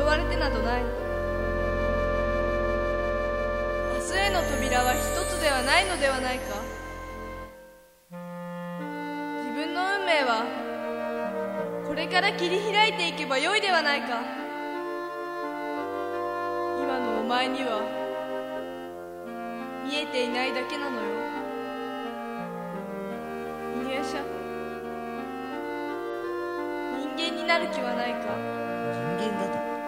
われてなどない。明日への扉は一つではないのではないか。自分の運命はこれから切り開いていけばよいではないか。今のお前には見えていないだけなのよ。犬夜叉、人間になる気はないか。 人間だと？